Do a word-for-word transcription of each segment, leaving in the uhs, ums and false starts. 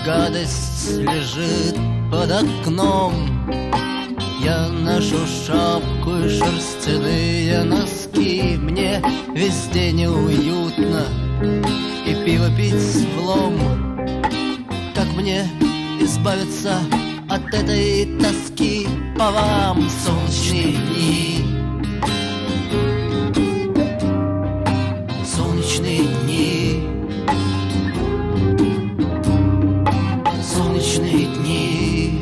гадость лежит под окном. Я ношу шапку и шерстяные носки. Мне везде неуютно и пиво пить влом. Как мне избавиться от этой тоски по вам, солнечные дни? Солнечные дни, солнечные дни.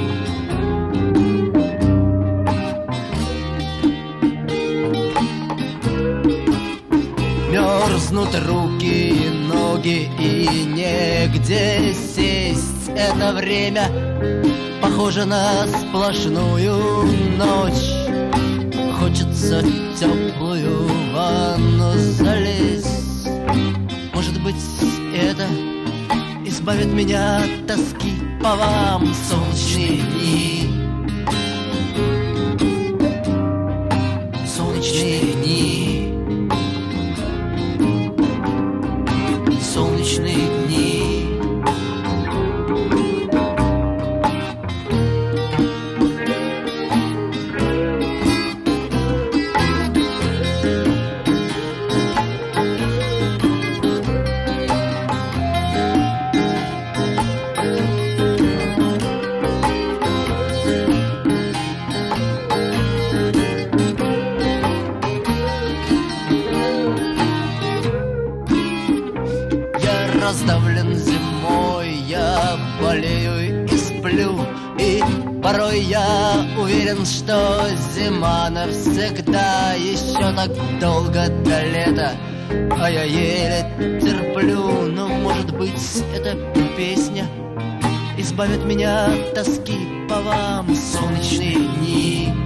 Мерзнут руки и ноги, и негде сесть. Это время похоже на сплошную ночь. Хочется в теплую ванну залезть. Может быть, это избавит меня от тоски по вам, солнечные дни. Солнечные дни, солнечные дни. Раздавлен зимой, я болею и сплю. И порой я уверен, что зима навсегда. Еще так долго до лета, а я еле терплю. Но может быть эта песня избавит меня от тоски по вам, солнечные дни.